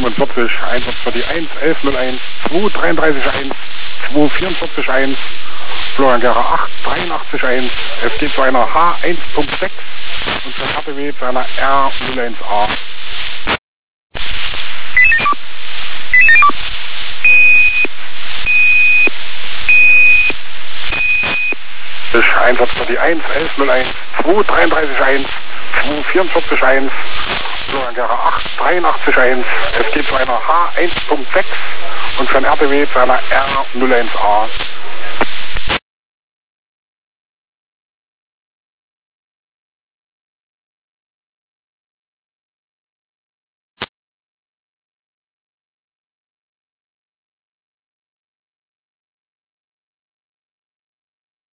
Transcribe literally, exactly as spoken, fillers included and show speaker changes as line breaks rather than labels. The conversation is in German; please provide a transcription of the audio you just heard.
siebenundvierzig, Einsatz für die eins elf null eins, zwei dreiunddreißig eins, zwei vierundvierzig eins, Florian Gera acht dreiundachtzig eins, es geht zu einer H eins Punkt sechs und für H P W zu einer R null eins A. Einsatz für die eins elf null eins, zwei dreiunddreißig eins, zwei vierundvierzig eins, Florian Gera acht dreiundachtzig eins, es geht zu einer H eins Punkt sechs und für ein R T W zu einer R null eins A.